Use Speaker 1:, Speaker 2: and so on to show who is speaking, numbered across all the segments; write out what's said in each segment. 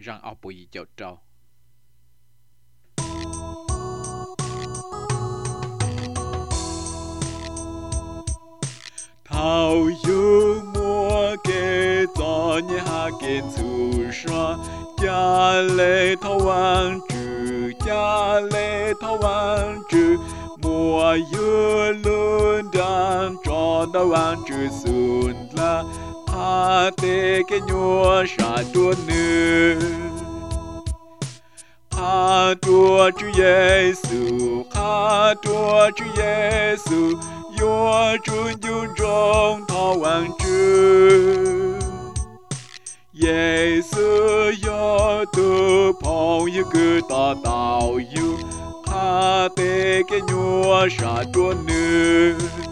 Speaker 1: rằng ao bùi dạo trâu thao yêu mua kê cho nhé ha kê chủ sa cha lê thao an chữ cha lê thao an chữ mùa yêu luôn đang cho đau an chữ xuân la ha tê cái nhua sa tuôn nữ ha tua Chúa Giêsu ha tua Chúa Giêsu yo chun yun trong thao hoàng chư Giêsu yo tu phong yu cứ ta tao yu ha tê cái nhua sa tuôn nữ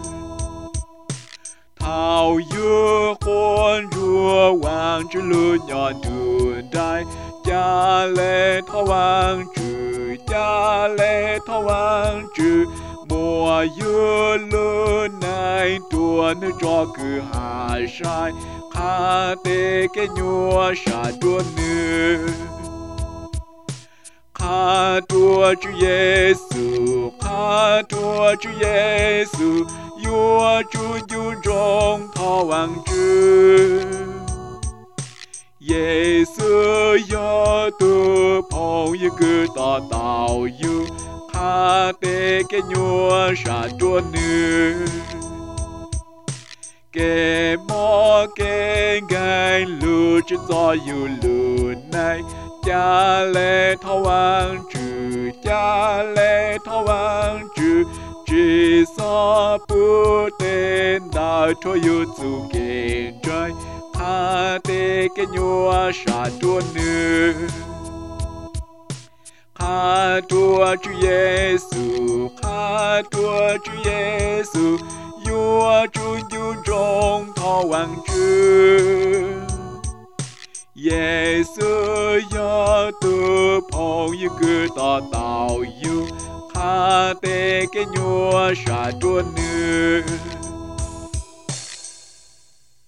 Speaker 1: thao yu khuôn rùa hoàng chư lu nhọn đường đai cha lê thao hoàng chư cha lê thao hoàng chư mùa yêu luôn này tuôn cho cứ hà sai ha tê cái nhua sa tuôn nữ ha tua Chúa Giêsu ha tua Chúa Giêsu yo chun yun trong thao hoàng chư Giêsu yo tu phong yu cứ ta tao yu ha tê cái nhua sa tuôn nữ kê mò kê gai lu trên gió yu lu này cha lê thao hoàng chư cha lê hoàng王主，至所不等到所有主见在，他的个鸟杀多呢。哈多主耶稣，哈多主耶稣，有主有中逃亡主。耶稣要多朋友个大道友，哈得个鸟杀多呢。